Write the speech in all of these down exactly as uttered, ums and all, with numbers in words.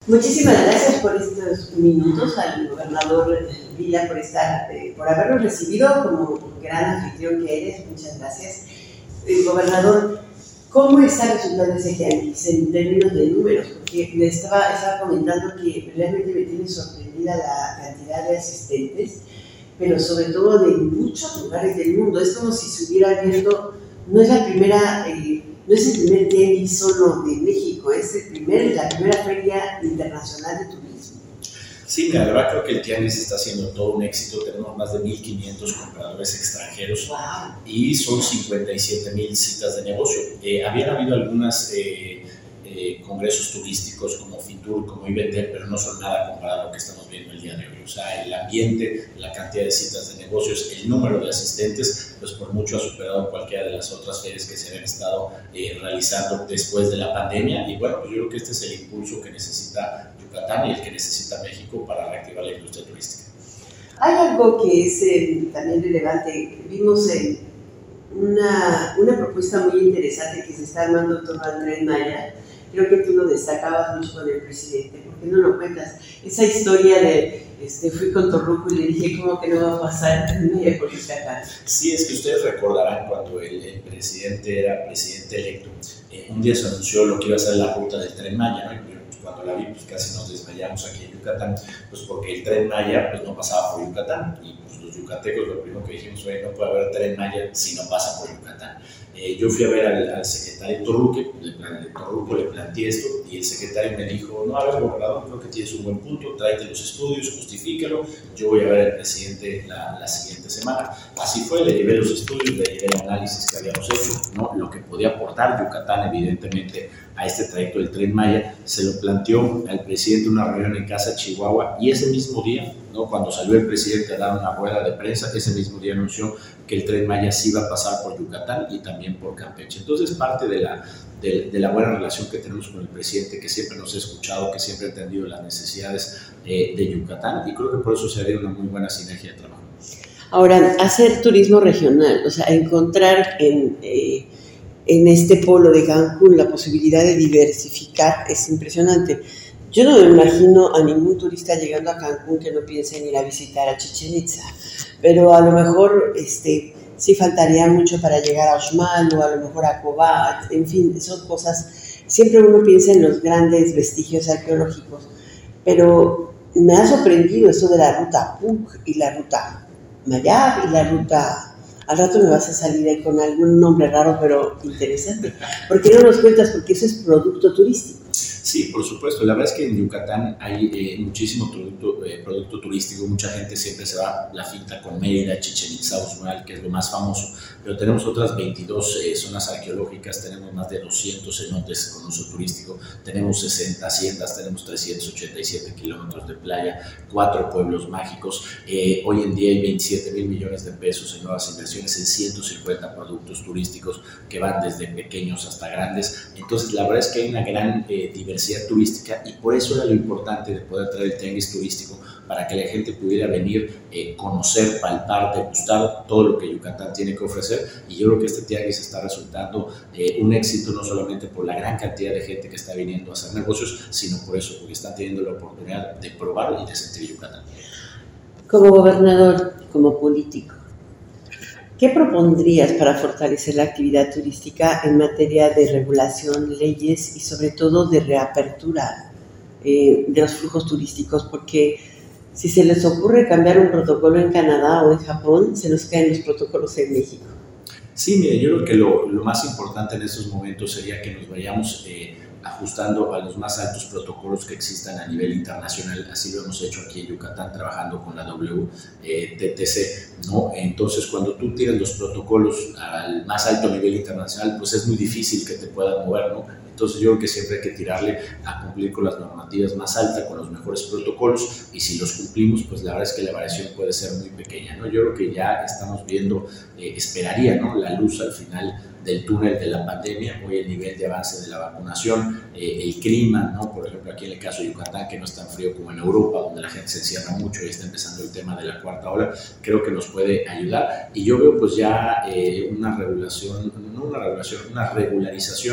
Muchísimas gracias por estos minutos al gobernador Vila por estar, eh, por habernos recibido como gran anfitrión que eres. Muchas gracias. Eh, gobernador, ¿cómo está resultando ese tianguis en términos de números? Porque le estaba, estaba comentando que realmente me tiene sorprendida la cantidad de asistentes, pero sobre todo de muchos lugares del mundo. Es como si se hubiera abierto, no es la primera, eh, no es el primer tianguis solo de México, es el primer, la primera feria internacional de turismo. Sí, la verdad creo que el tianguis está siendo todo un éxito. Tenemos más de mil quinientos compradores extranjeros. Wow. Y son cincuenta y siete mil citas de negocio. Eh, habían habido algunas eh, eh, congresos turísticos como Fitur, como iVender, pero no son nada comparado a lo que estamos viendo el día de hoy. O sea, el ambiente, la cantidad de citas de negocios, el número de asistentes, pues por mucho ha superado cualquiera de las otras ferias que se habían estado eh, realizando después de la pandemia. Y bueno, pues yo creo que este es el impulso que necesita Yucatán y el que necesita México para reactivar la industria turística. Hay algo que es eh, también relevante. Vimos eh, una, una propuesta muy interesante que se está armando en torno al Tren Maya. Creo que tú lo destacabas mucho con el presidente. ¿Por qué no lo cuentas? Esa historia de este, fui con Torruco y le dije, ¿cómo que no va a pasar el Tren Maya por Yucatán? Sí, es que ustedes recordarán cuando el, el presidente era presidente electo, eh, un día se anunció lo que iba a ser la ruta del Tren Maya, ¿no? Y, pues, cuando la vi, pues casi nos desmayamos aquí en Yucatán, pues porque el Tren Maya pues, no pasaba por Yucatán. Y pues los yucatecos lo primero que dijimos fue, no puede haber Tren Maya si no pasa por Yucatán. Eh, yo fui a ver al, al secretario Torruco, le, le, Torruco, le planteé esto y el secretario me dijo, no, a ver, gobernador, creo que tienes un buen punto, tráete los estudios, justifícalo, yo voy a ver al presidente la, la siguiente semana. Así fue, le llevé los estudios, le llevé el análisis que habíamos hecho, ¿no? Lo que podía aportar Yucatán, evidentemente, a este trayecto del Tren Maya. Se lo planteó al presidente una reunión en Casa Chihuahua y ese mismo día, ¿no? Cuando salió el presidente a dar una rueda de prensa, ese mismo día anunció que el Tren Maya sí iba a pasar por Yucatán y también por Campeche. Entonces, parte de la, de, de la buena relación que tenemos con el presidente, que siempre nos ha escuchado, que siempre ha entendido las necesidades eh, de Yucatán, y creo que por eso se ha dado una muy buena sinergia de trabajo. Ahora, hacer turismo regional, o sea, encontrar en, eh, en este polo de Cancún la posibilidad de diversificar es impresionante. Yo no me imagino a ningún turista llegando a Cancún que no piense en ir a visitar a Chichén Itzá, pero a lo mejor este, sí faltaría mucho para llegar a Uxmal o a lo mejor a Cobat, en fin, son cosas, siempre uno piensa en los grandes vestigios arqueológicos, pero me ha sorprendido eso de la ruta Puc y la ruta Mayab y la ruta... Al rato me vas a salir ahí con algún nombre raro, pero interesante. ¿Por qué no nos cuentas? Porque eso es producto turístico. Sí, por supuesto. La verdad es que en Yucatán hay eh, muchísimo producto, eh, producto turístico. Mucha gente siempre se va la finta con Mérida, Chichén Itzá, Uxmal, que es lo más famoso. Pero tenemos otras veintidós eh, zonas arqueológicas, tenemos más de doscientos cenotes con uso turístico, tenemos sesenta haciendas, tenemos trescientos ochenta y siete kilómetros de playa, cuatro pueblos mágicos. Eh, hoy en día hay veintisiete mil millones de pesos en nuevas inversiones en ciento cincuenta productos turísticos que van desde pequeños hasta grandes. Entonces, la verdad es que hay una gran eh, diversidad turística y por eso era lo importante de poder traer el tianguis turístico para que la gente pudiera venir, eh, conocer, palpar, degustar todo lo que Yucatán tiene que ofrecer. Y yo creo que este tianguis está resultando eh, un éxito no solamente por la gran cantidad de gente que está viniendo a hacer negocios, sino por eso, porque están teniendo la oportunidad de probar y de sentir Yucatán. Como gobernador, como político, ¿qué propondrías para fortalecer la actividad turística en materia de regulación, leyes y sobre todo de reapertura eh, de los flujos turísticos? Porque si se les ocurre cambiar un protocolo en Canadá o en Japón, se nos caen los protocolos en México. Sí, mire, yo creo que lo, lo más importante en estos momentos sería que nos vayamos eh, ajustando a los más altos protocolos que existan a nivel internacional. Así lo hemos hecho aquí en Yucatán, trabajando con la W T T C, ¿no? Entonces, cuando tú tienes los protocolos al más alto nivel internacional, pues es muy difícil que te puedan mover, ¿no? Entonces, yo creo que siempre hay que tirarle a cumplir con las normativas más altas, con los mejores protocolos, y si los cumplimos, pues la verdad es que la variación puede ser muy pequeña, ¿no? Yo creo que ya estamos viendo, eh, esperaría, ¿no?, la luz al final del túnel de la pandemia. Hoy el nivel de avance de la vacunación, eh, el clima, ¿no? Por ejemplo, aquí en el caso de Yucatán, que no es tan frío como en Europa, donde la gente se encierra mucho y está empezando el tema de la cuarta ola, creo que nos puede ayudar. Y yo veo pues ya eh, una regulación, no una regulación, una regularización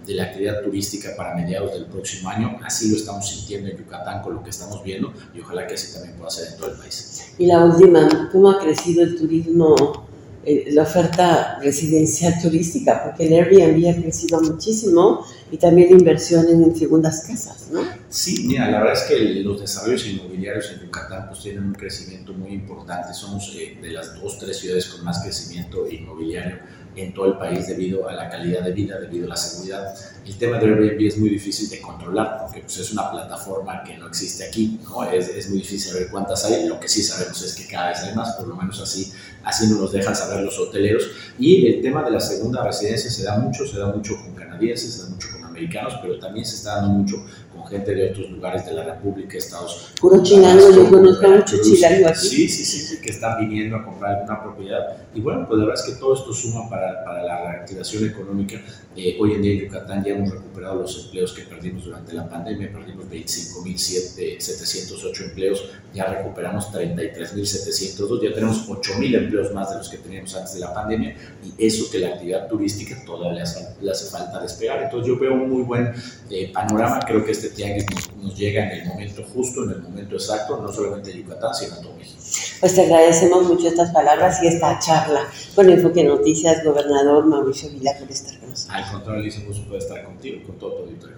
de la actividad turística para mediados del próximo año. Así lo estamos sintiendo en Yucatán con lo que estamos viendo y ojalá que así también pueda ser en todo el país. Y la última, ¿cómo ha crecido el turismo, eh, la oferta residencial turística? Porque el Airbnb ha crecido muchísimo y también la inversión en segundas casas, ¿no? Sí, mira, la verdad es que los desarrollos inmobiliarios en Yucatán pues tienen un crecimiento muy importante. Somos eh, de las dos, tres ciudades con más crecimiento inmobiliario en todo el país debido a la calidad de vida, debido a la seguridad. El tema de Airbnb es muy difícil de controlar porque pues, es una plataforma que no existe aquí, ¿no? Es, es muy difícil saber cuántas hay. Lo que sí sabemos es que cada vez hay más, por lo menos así, así nos los dejan saber los hoteleros. Y el tema de la segunda residencia se da mucho, se da mucho con canadienses, se da mucho con americanos, pero también se está dando mucho con gente de otros lugares de la República, Estados Unidos. Puro chilango, yo conozco a mucho chilango aquí. Sí, sí, sí, sí, que están viniendo a comprar alguna propiedad. Y bueno, pues la verdad es que todo esto suma para, para la reactivación económica. Eh, hoy en día en Yucatán ya hemos recuperado los empleos que perdimos durante la pandemia, perdimos veinticinco mil setecientos ocho empleos, ya recuperamos treinta y tres mil setecientos dos, ya tenemos ocho mil empleos más de los que teníamos antes de la pandemia, y eso que la actividad turística todavía le hace, le hace falta despegar. Entonces yo veo un muy buen eh, panorama. Creo que este tianguis nos, nos llega en el momento justo, en el momento exacto, no solamente a Yucatán, sino a todo México. Pues te agradecemos mucho estas palabras y esta charla con Enfoque Noticias, gobernador Mauricio Vila, por estar con nosotros. Al contrario, Alicia, un gusto poder estar contigo y con todo tu auditorio.